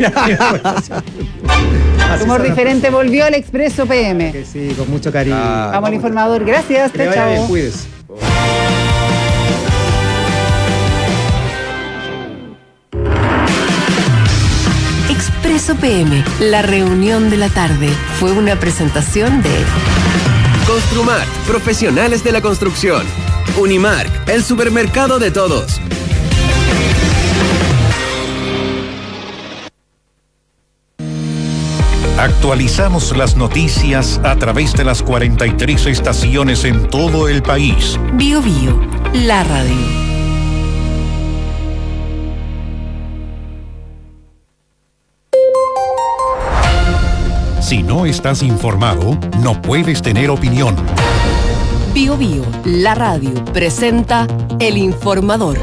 Como referente volvió el Expreso PM. Que sí, con mucho cariño. Vamos al informador. Gracias. Que te vaya bien, cuídese. Expreso PM, la reunión de la tarde, fue una presentación de Construmark, profesionales de la construcción. Unimark, el supermercado de todos. Actualizamos las noticias a través de las 43 estaciones en todo el país. Bio Bio, la radio. Si no estás informado, no puedes tener opinión. Bio Bio, la radio, presenta El Informador.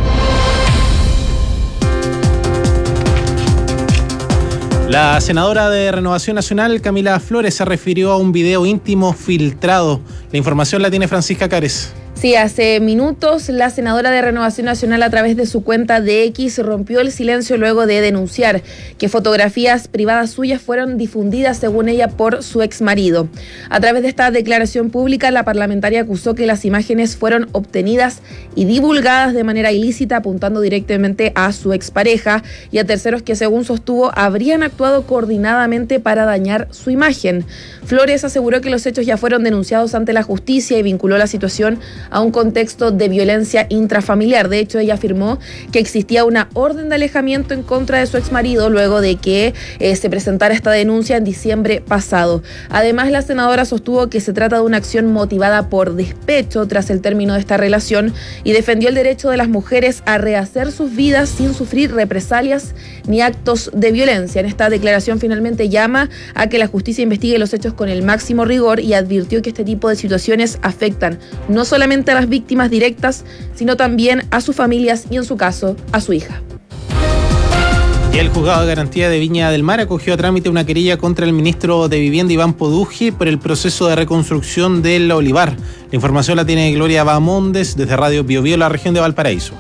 La senadora de Renovación Nacional, Camila Flores, se refirió a un video íntimo filtrado. La información la tiene Francisca Cárez. Sí, hace minutos la senadora de Renovación Nacional a través de su cuenta de X rompió el silencio luego de denunciar que fotografías privadas suyas fueron difundidas, según ella, por su exmarido. A través de esta declaración pública, la parlamentaria acusó que las imágenes fueron obtenidas y divulgadas de manera ilícita, apuntando directamente a su expareja y a terceros que, según sostuvo, habrían actuado coordinadamente para dañar su imagen. Flores aseguró que los hechos ya fueron denunciados ante la justicia y vinculó la situación a un contexto de violencia intrafamiliar. De hecho, ella afirmó que existía una orden de alejamiento en contra de su exmarido luego de que se presentara esta denuncia en diciembre pasado. Además, la senadora sostuvo que se trata de una acción motivada por despecho tras el término de esta relación y defendió el derecho de las mujeres a rehacer sus vidas sin sufrir represalias ni actos de violencia. En esta declaración finalmente llama a que la justicia investigue los hechos con el máximo rigor y advirtió que este tipo de situaciones afectan no solamente a las víctimas directas, sino también a sus familias y, en su caso, a su hija. Y el juzgado de garantía de Viña del Mar acogió a trámite una querella contra el ministro de Vivienda, Iván Poduje, por el proceso de reconstrucción del Olivar. La información la tiene Gloria Bamondes desde Radio Bio Bio, la región de Valparaíso.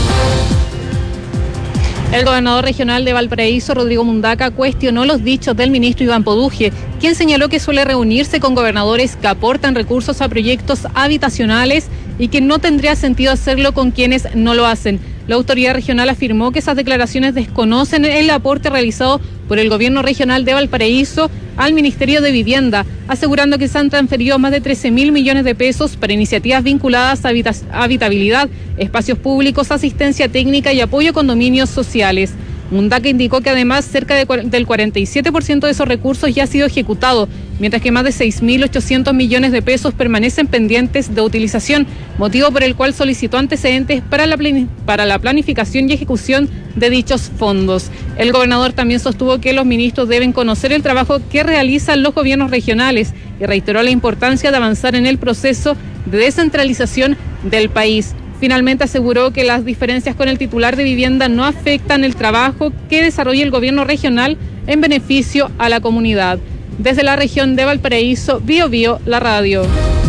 El gobernador regional de Valparaíso, Rodrigo Mundaca, cuestionó los dichos del ministro Iván Poduje, quien señaló que suele reunirse con gobernadores que aportan recursos a proyectos habitacionales y que no tendría sentido hacerlo con quienes no lo hacen. La autoridad regional afirmó que esas declaraciones desconocen el aporte realizado por el gobierno regional de Valparaíso al Ministerio de Vivienda, asegurando que se han transferido más de 13.000 millones de pesos para iniciativas vinculadas a habitabilidad, espacios públicos, asistencia técnica y apoyo a condominios sociales. Mundaca indicó que además cerca del 47% de esos recursos ya ha sido ejecutado, mientras que más de 6.800 millones de pesos permanecen pendientes de utilización, motivo por el cual solicitó antecedentes para la planificación y ejecución de dichos fondos. El gobernador también sostuvo que los ministros deben conocer el trabajo que realizan los gobiernos regionales y reiteró la importancia de avanzar en el proceso de descentralización del país. Finalmente aseguró que las diferencias con el titular de vivienda no afectan el trabajo que desarrolla el gobierno regional en beneficio a la comunidad. Desde la región de Valparaíso, Bio Bio, la radio.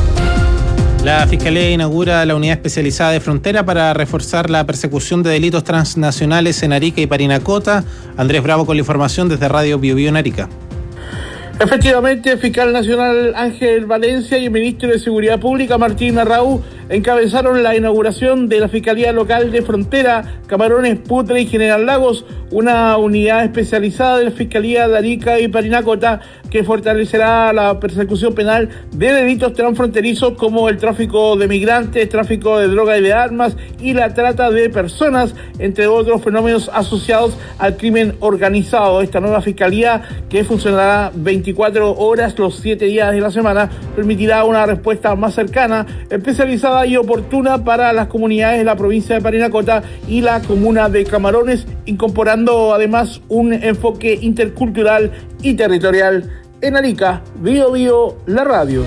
La Fiscalía inaugura la unidad especializada de frontera para reforzar la persecución de delitos transnacionales en Arica y Parinacota. Andrés Bravo con la información desde Radio Bio Bio en Arica. Efectivamente, el fiscal nacional Ángel Valencia y el ministro de Seguridad Pública Martín Arrau encabezaron la inauguración de la Fiscalía Local de Frontera, Camarones, Putre y General Lagos, una unidad especializada de la Fiscalía de Arica y Parinacota que fortalecerá la persecución penal de delitos transfronterizos como el tráfico de migrantes, tráfico de droga y de armas y la trata de personas, entre otros fenómenos asociados al crimen organizado. Esta nueva Fiscalía, que funcionará 24 horas los 7 días de la semana, permitirá una respuesta más cercana, especializada y oportuna para las comunidades de la provincia de Parinacota y la comuna de Camarones, incorporando además un enfoque intercultural y territorial. En Arica, Bio Bio, la radio.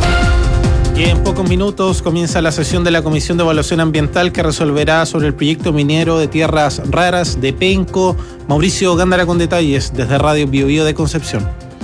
Y en pocos minutos comienza la sesión de la Comisión de Evaluación Ambiental que resolverá sobre el proyecto minero de tierras raras de Penco. Mauricio Gándara con detalles desde Radio Bio Bio de Concepción.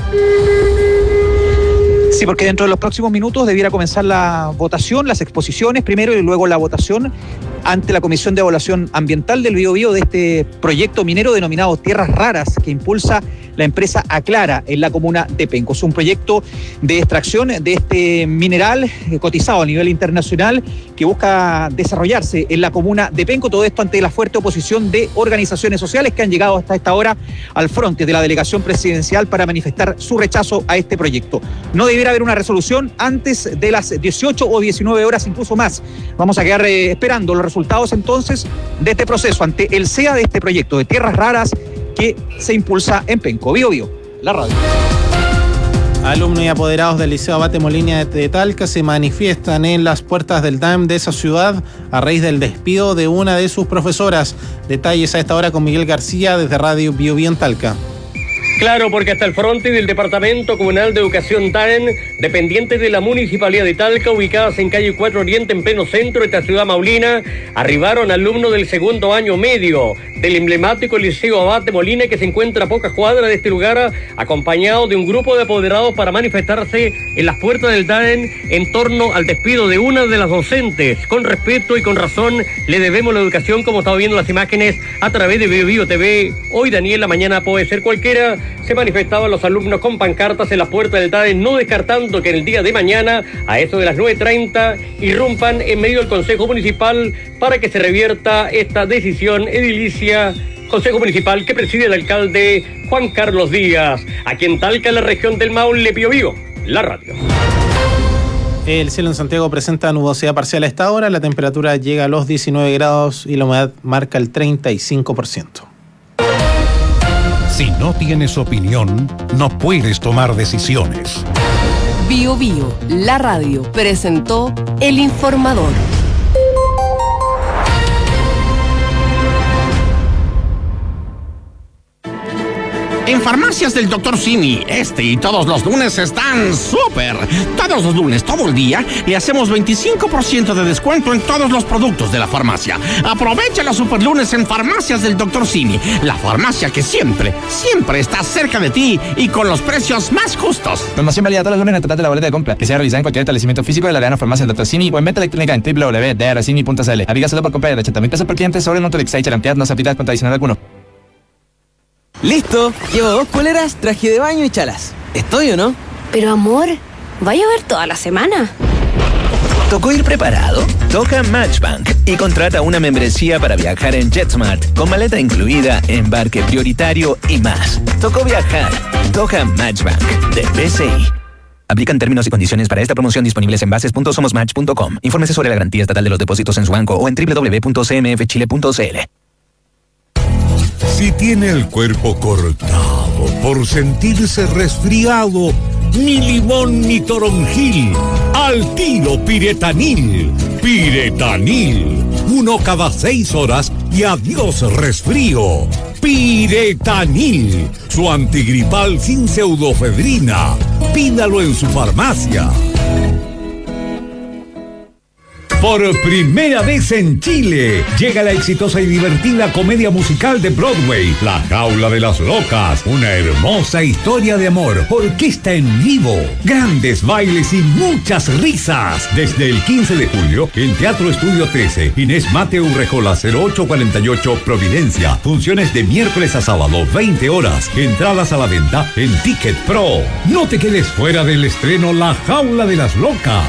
Sí, porque dentro de los próximos minutos debiera comenzar la votación, las exposiciones primero y luego la votación ante la Comisión de Evaluación Ambiental del Biobío de este proyecto minero denominado Tierras Raras que impulsa la empresa Aclara en la comuna de Penco. Es un proyecto de extracción de este mineral cotizado a nivel internacional que busca desarrollarse en la comuna de Penco. Todo esto ante la fuerte oposición de organizaciones sociales que han llegado hasta esta hora al frente de la delegación presidencial para manifestar su rechazo a este proyecto. No debiera haber una resolución antes de las 18 o 19 horas, incluso más. Vamos a quedar esperando los resultados entonces de este proceso ante el CEA de este proyecto de Tierras Raras que se impulsa en Penco. Biobío, la radio. Alumnos y apoderados del Liceo Abate Molina de Talca se manifiestan en las puertas del DAM de esa ciudad a raíz del despido de una de sus profesoras. Detalles a esta hora con Miguel García desde Radio Biobío en Talca. Claro, porque hasta el frente del Departamento Comunal de Educación DAEN, dependientes de la Municipalidad de Talca, ubicadas en calle 4 Oriente, en pleno centro de esta ciudad maulina, arribaron alumnos del segundo año medio del emblemático Liceo Abate Molina, que se encuentra a pocas cuadras de este lugar, acompañado de un grupo de apoderados para manifestarse en las puertas del DAEN en torno al despido de una de las docentes. Con respeto y con razón le debemos la educación, como estamos viendo las imágenes a través de Biobío TV. Hoy, Daniela, mañana puede ser cualquiera. Se manifestaban los alumnos con pancartas en la puerta del DAEN, no descartando que en el día de mañana, a eso de las 9:30, irrumpan en medio del Consejo Municipal para que se revierta esta decisión edilicia. Consejo Municipal que preside el alcalde Juan Carlos Díaz. Aquí en Talca, en la región del Maule, Biobío, la radio. El cielo en Santiago presenta nubosidad parcial a esta hora, la temperatura llega a los 19 grados y la humedad marca el 35%. Si no tienes opinión, no puedes tomar decisiones. Biobío, la radio, presentó El Informador. En Farmacias del Dr. Simi, este y todos los lunes están súper. Todos los lunes, todo el día, le hacemos 25% de descuento en todos los productos de la farmacia. Aprovecha los super lunes en Farmacias del Dr. Simi, la farmacia que siempre está cerca de ti y con los precios más justos. Promoción válida todos los lunes en el total de la boleta de compra, que sea realizada en cualquier establecimiento físico de la Arena Farmacia del Dr. Simi o en venta electrónica en www.drcimi.cl. Aplica solo por compra de 80.000 pesos por cliente sobre Nutrilix y Charantead, no se aplica con adicional alguno. Listo, llevo 2 poleras, traje de baño y chalas. ¿Estoy o no? Pero amor, ¿va a llover toda la semana? ¿Tocó ir preparado? Toca Matchbank y contrata una membresía para viajar en JetSmart con maleta incluida, embarque prioritario y más. Tocó viajar. Toca Matchbank de BCI. Aplican términos y condiciones para esta promoción disponibles en bases.somosmatch.com. Infórmese sobre la garantía estatal de los depósitos en su banco o en www.cmfchile.cl. Si tiene el cuerpo cortado por sentirse resfriado, ni limón ni toronjil, al tiro Piretanil. Piretanil, 1 cada 6 horas y adiós resfrío. Piretanil, su antigripal sin pseudofedrina. Pídalo en su farmacia. Por primera vez en Chile, llega la exitosa y divertida comedia musical de Broadway, La Jaula de las Locas, una hermosa historia de amor, orquesta en vivo, grandes bailes y muchas risas. Desde el 15 de julio, en Teatro Estudio 13, Inés Mateu Rejola 0848 Providencia. Funciones de miércoles a sábado, 20 horas. Entradas a la venta en Ticket Pro. No te quedes fuera del estreno La Jaula de las Locas.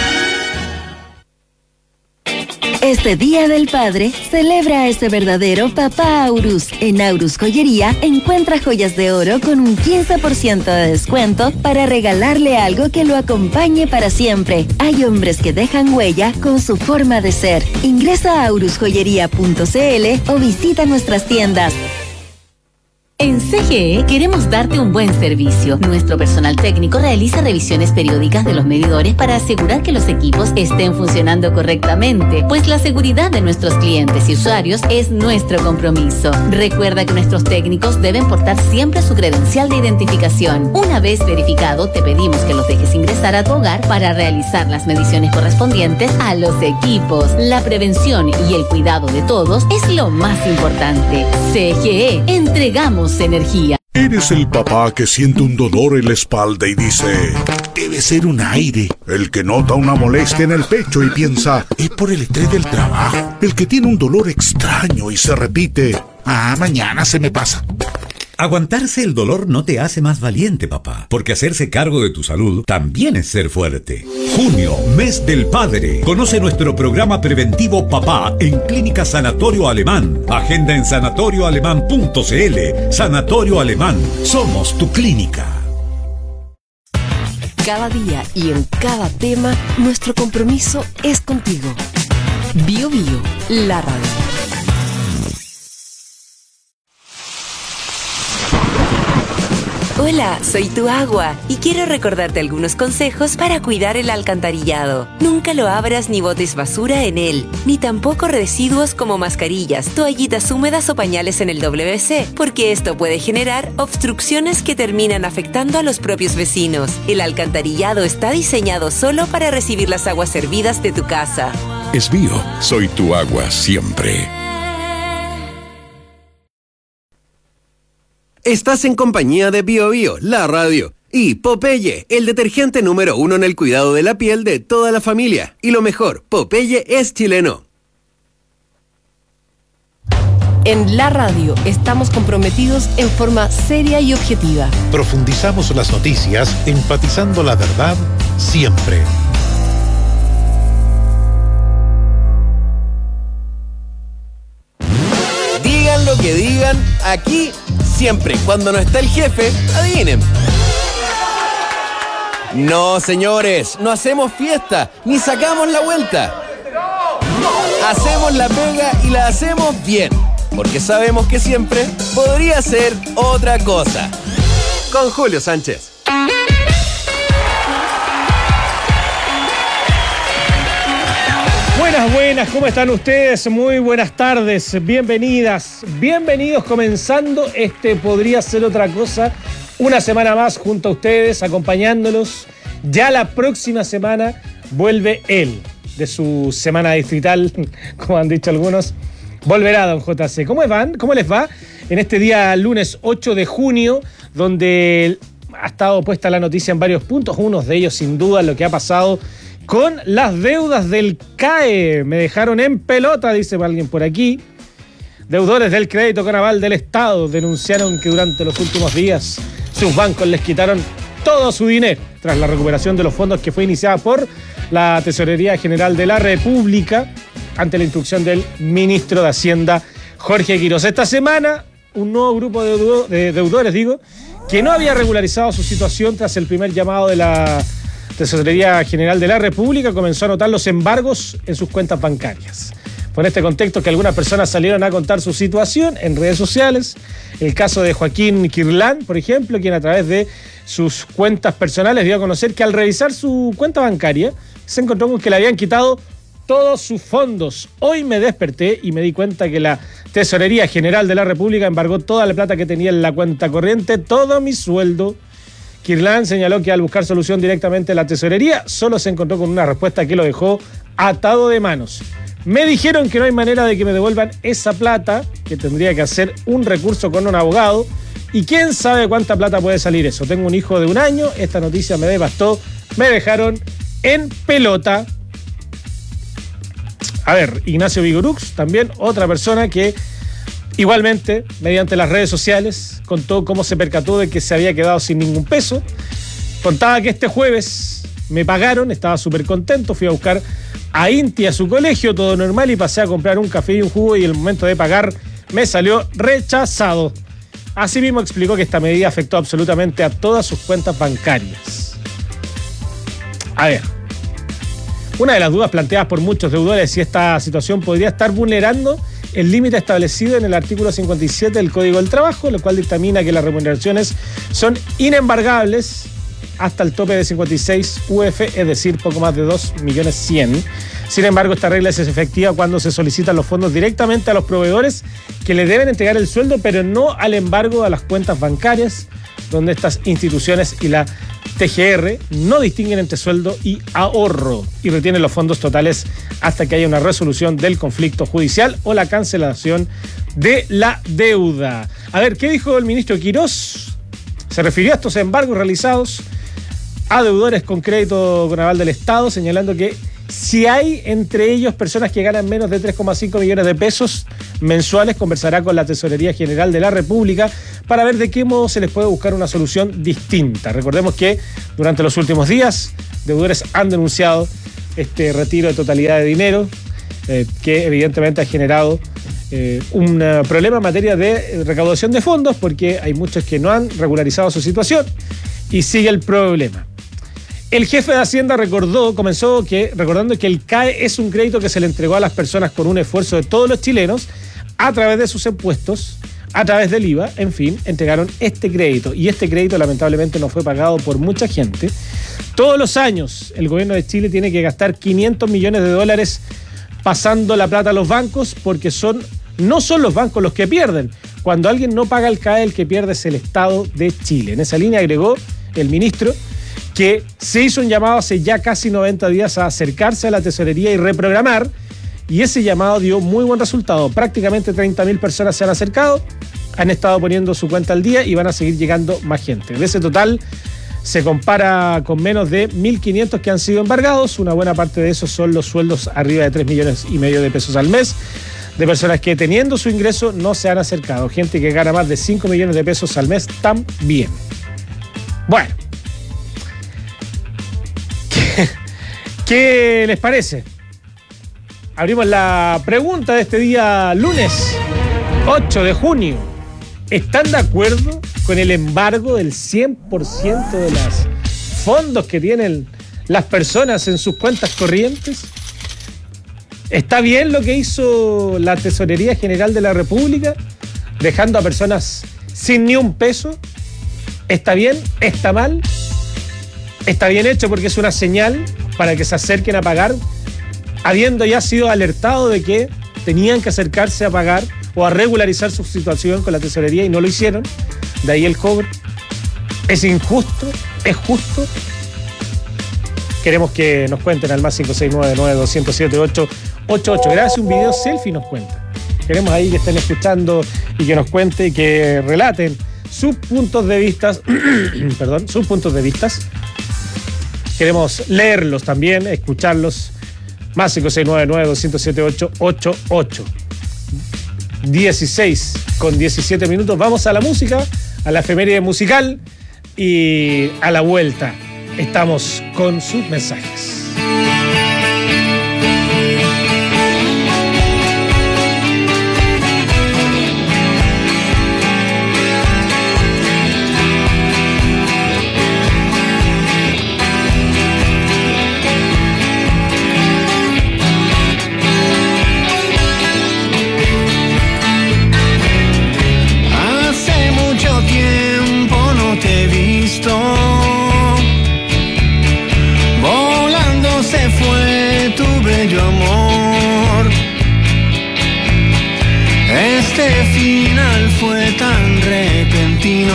Este Día del Padre, celebra a ese verdadero papá Aurus. En Aurus Joyería, encuentra joyas de oro con un 15% de descuento para regalarle algo que lo acompañe para siempre. Hay hombres que dejan huella con su forma de ser. Ingresa a aurusjoyería.cl o visita nuestras tiendas. En CGE queremos darte un buen servicio. Nuestro personal técnico realiza revisiones periódicas de los medidores para asegurar que los equipos estén funcionando correctamente, pues la seguridad de nuestros clientes y usuarios es nuestro compromiso. Recuerda que nuestros técnicos deben portar siempre su credencial de identificación. Una vez verificado, te pedimos que los dejes ingresar a tu hogar para realizar las mediciones correspondientes a los equipos. La prevención y el cuidado de todos es lo más importante. CGE, entregamos energía. Eres el papá que siente un dolor en la espalda y dice, debe ser un aire. El que nota una molestia en el pecho y piensa, es por el estrés del trabajo. El que tiene un dolor extraño y se repite, mañana se me pasa. Aguantarse el dolor no te hace más valiente, papá, porque hacerse cargo de tu salud también es ser fuerte. Junio, mes del padre. Conoce nuestro programa preventivo Papá en Clínica Sanatorio Alemán. Agenda en sanatorioalemán.cl. Sanatorio Alemán. Somos tu clínica. Cada día y en cada tema, nuestro compromiso es contigo. Bio Bio, la radio. Hola, soy tu agua y quiero recordarte algunos consejos para cuidar el alcantarillado. Nunca lo abras ni botes basura en él, ni tampoco residuos como mascarillas, toallitas húmedas o pañales en el WC, porque esto puede generar obstrucciones que terminan afectando a los propios vecinos. El alcantarillado está diseñado solo para recibir las aguas servidas de tu casa. Es Bio, soy tu agua siempre. Estás en compañía de Bio Bio, la radio, y Popeye, el detergente número 1 en el cuidado de la piel de toda la familia. Y lo mejor, Popeye es chileno. En la radio estamos comprometidos en forma seria y objetiva. Profundizamos las noticias, enfatizando la verdad siempre. Digan lo que digan, aquí siempre, cuando no está el jefe, adivinen. No, señores, no hacemos fiesta, ni sacamos la vuelta. Hacemos la pega y la hacemos bien, porque sabemos que siempre podría ser otra cosa. Con Julio Sánchez. Buenas, ¿cómo están ustedes? Muy buenas tardes, bienvenidas, bienvenidos comenzando este Podría Ser Otra Cosa, una semana más junto a ustedes, acompañándolos. Ya la próxima semana vuelve él, de su semana distrital, como han dicho algunos, volverá don JC. ¿Cómo les va en este día lunes 8 de junio, donde ha estado puesta la noticia en varios puntos, unos de ellos sin duda lo que ha pasado con las deudas del CAE? Me dejaron en pelota, dice alguien por aquí. Deudores del crédito con aval del Estado denunciaron que durante los últimos días sus bancos les quitaron todo su dinero tras la recuperación de los fondos que fue iniciada por la Tesorería General de la República ante la instrucción del ministro de Hacienda, Jorge Quiroz. Esta semana, un nuevo grupo de deudores, que no había regularizado su situación tras el primer llamado de la Tesorería General de la República, comenzó a notar los embargos en sus cuentas bancarias. Fue en este contexto que algunas personas salieron a contar su situación en redes sociales. El caso de Joaquín Quirlán, por ejemplo, quien a través de sus cuentas personales dio a conocer que al revisar su cuenta bancaria se encontró con que le habían quitado todos sus fondos. Hoy me desperté y me di cuenta que la Tesorería General de la República embargó toda la plata que tenía en la cuenta corriente, todo mi sueldo. Quirlán señaló que al buscar solución directamente en la tesorería, solo se encontró con una respuesta que lo dejó atado de manos. Me dijeron que no hay manera de que me devuelvan esa plata, que tendría que hacer un recurso con un abogado, y quién sabe cuánta plata puede salir eso. Tengo un hijo de 1 año, esta noticia me devastó, me dejaron en pelota. A ver, Ignacio Vigorux, también otra persona que igualmente, mediante las redes sociales, contó cómo se percató de que se había quedado sin ningún peso. Contaba que este jueves me pagaron, estaba súper contento, fui a buscar a Inti a su colegio, todo normal, y pasé a comprar un café y un jugo y el momento de pagar me salió rechazado. Asimismo explicó que esta medida afectó absolutamente a todas sus cuentas bancarias. A ver, una de las dudas planteadas por muchos deudores es si esta situación podría estar vulnerando el límite establecido en el artículo 57 del Código del Trabajo, lo cual dictamina que las remuneraciones son inembargables hasta el tope de 56 UF, es decir, poco más de 2.100.000. Sin embargo, esta regla es efectiva cuando se solicitan los fondos directamente a los proveedores que le deben entregar el sueldo, pero no al embargo a las cuentas bancarias, donde estas instituciones y la TGR no distinguen entre sueldo y ahorro y retienen los fondos totales hasta que haya una resolución del conflicto judicial o la cancelación de la deuda. A ver, ¿qué dijo el ministro Quirós? Se refirió a estos embargos realizados a deudores con crédito con aval del Estado, señalando que si hay entre ellos personas que ganan menos de 3,5 millones de pesos mensuales, conversará con la Tesorería General de la República para ver de qué modo se les puede buscar una solución distinta. Recordemos que durante los últimos días, deudores han denunciado este retiro de totalidad de dinero, que evidentemente ha generado un problema en materia de recaudación de fondos, porque hay muchos que no han regularizado su situación y sigue el problema. El jefe de Hacienda comenzó recordando que el CAE es un crédito que se le entregó a las personas con un esfuerzo de todos los chilenos a través de sus impuestos, a través del IVA, en fin, entregaron este crédito. Y este crédito lamentablemente no fue pagado por mucha gente. Todos los años el gobierno de Chile tiene que gastar 500 millones de dólares pasando la plata a los bancos, porque no son los bancos los que pierden. Cuando alguien no paga el CAE, el que pierde es el Estado de Chile. En esa línea agregó el ministro que se hizo un llamado hace ya casi 90 días a acercarse a la tesorería y reprogramar, y ese llamado dio muy buen resultado. Prácticamente 30.000 personas se han acercado, han estado poniendo su cuenta al día y van a seguir llegando más gente. De ese total se compara con menos de 1.500 que han sido embargados. Una buena parte de esos son los sueldos arriba de 3,5 millones de pesos al mes, de personas que teniendo su ingreso no se han acercado. Gente que gana más de 5 millones de pesos al mes también. Bueno, ¿qué les parece? Abrimos la pregunta de este día lunes 8 de junio. ¿Están de acuerdo con el embargo del 100% de los fondos que tienen las personas en sus cuentas corrientes? ¿Está bien lo que hizo la Tesorería General de la República, dejando a personas sin ni un peso? ¿Está bien? ¿Está mal? Está bien hecho porque es una señal para que se acerquen a pagar, habiendo ya sido alertado de que tenían que acercarse a pagar o a regularizar su situación con la tesorería y no lo hicieron. De ahí el cobro. ¿Es injusto? ¿Es justo? Queremos que nos cuenten al más 569-9207-888. Gracias, un video selfie nos cuenta. Queremos ahí que estén escuchando y que nos cuenten y que relaten sus puntos de vista. Sus puntos de vista. Queremos leerlos también, escucharlos. Más 569-9207-888. 16:17. Vamos a la música, a la efeméride musical, y a la vuelta estamos con sus mensajes. Volando se fue tu bello amor. Este final fue tan repentino.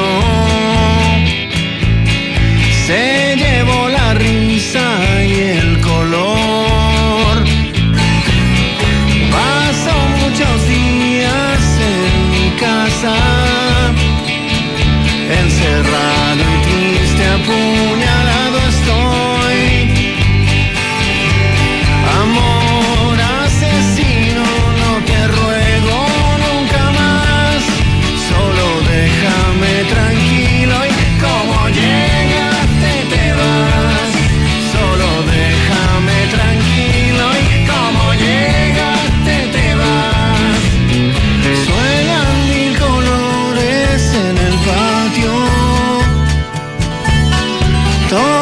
Se llevó la risa y el color. Pasó muchos días en mi casa, encerrado y triste, apuñalado estoy. Amor asesino, no te ruego nunca más, solo déjame tranquilo y como llegaste te vas. Solo déjame tranquilo y como llegaste te vas. Suenan 1000 colores en el patio.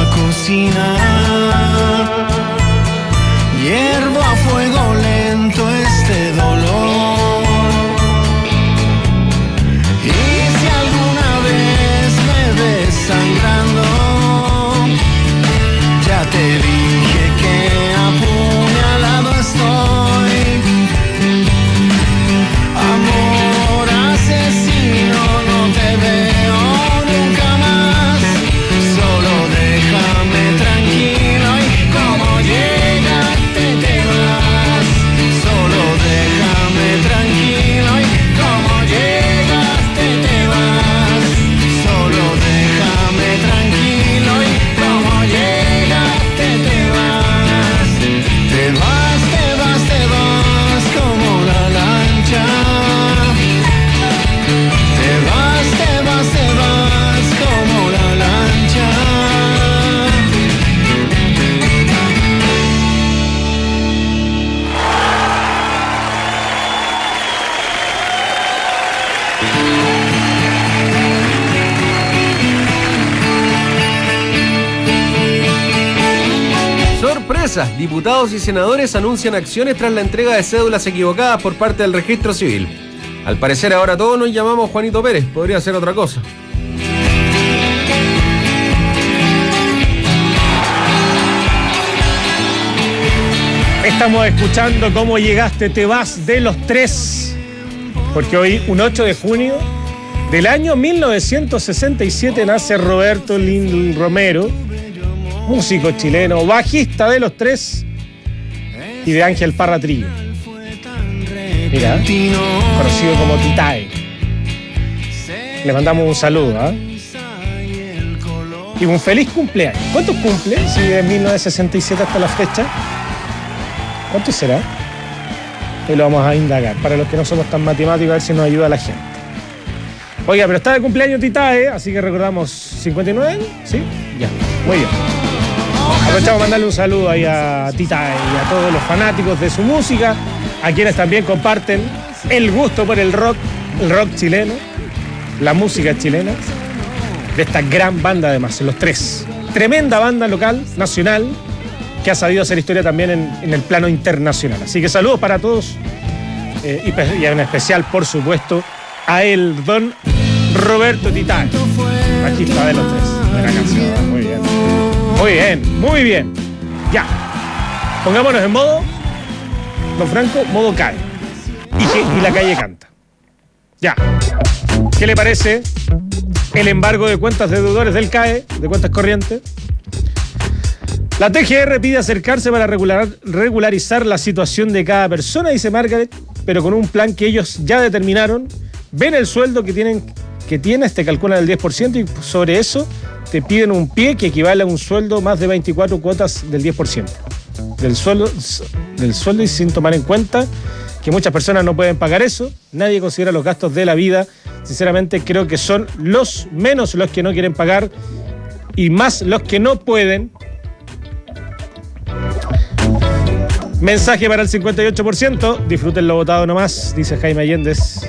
cocinar. Hiervo a fuego lento este dolor. Y si alguna vez me ves sangrando, ya te dije que apuñalado estoy. Amor asesino, no te veo nunca más. Solo déjame tranquilo y como llegaste te vas. Solo déjame tranquilo y como llegaste te vas. Solo déjame tranquilo y como llegaste te vas. Te vas, te vas, te vas como la lancha. Te vas, te vas, te vas como la lancha. Sorpresa, diputados y senadores anuncian acciones tras la entrega de cédulas equivocadas por parte del registro civil. Al parecer ahora todos nos llamamos Juanito Pérez, podría ser otra cosa. Estamos escuchando Cómo llegaste, te vas de Los Tres, porque hoy, un 8 de junio del año 1967, nace Roberto Lin Romero, músico chileno, bajista de Los Tres y de Ángel Parra Trío. Mira, conocido como Titae. Le mandamos un saludo, y un feliz cumpleaños. ¿Cuántos cumple? Si de 1967 hasta la fecha. ¿Cuánto será? Y lo vamos a indagar. Para los que no somos tan matemáticos, a ver si nos ayuda la gente. Oiga, pero está de cumpleaños Titae, así que recordamos 59, ¿sí? Ya, muy bien. Aprovechamos mandarle un saludo ahí a Titae y a todos los fanáticos de su música, a quienes también comparten el gusto por el rock chileno, la música chilena, de esta gran banda además, Los Tres. Tremenda banda local, nacional, que ha sabido hacer historia también en el plano internacional. Así que saludos para todos y en especial, por supuesto, a el don Roberto Titae, bajista de Los Tres. Buena canción, muy bien. Muy bien, muy bien. Ya. Pongámonos en modo, don Franco, modo CAE. Y la calle canta. Ya. ¿Qué le parece el embargo de cuentas de deudores del CAE, de cuentas corrientes? La TGR pide acercarse para regularizar la situación de cada persona, dice Margaret, pero con un plan que ellos ya determinaron. Ven el sueldo que tienes, te calculan el 10% y sobre eso te piden un pie que equivale a un sueldo más de 24 cuotas del 10% del sueldo, y sin tomar en cuenta que muchas personas no pueden pagar eso. Nadie considera los gastos de la vida. Sinceramente creo que son los menos los que no quieren pagar y más los que no pueden. Mensaje para el 58%. Disfruten lo votado nomás, dice Jaime Allendez.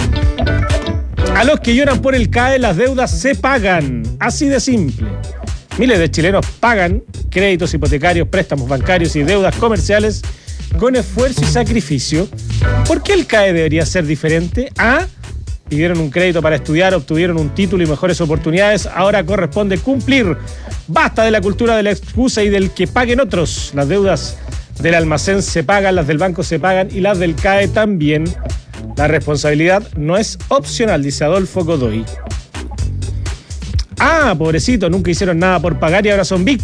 A los que lloran por el CAE, las deudas se pagan. Así de simple. Miles de chilenos pagan créditos hipotecarios, préstamos bancarios y deudas comerciales con esfuerzo y sacrificio. ¿Por qué el CAE debería ser diferente? Pidieron un crédito para estudiar, obtuvieron un título y mejores oportunidades. Ahora corresponde cumplir. Basta de la cultura de la excusa y del que paguen otros. Las deudas del almacén se pagan, las del banco se pagan y las del CAE también. La responsabilidad no es opcional, dice Adolfo Godoy. Pobrecito, nunca hicieron nada por pagar y ahora son víctimas.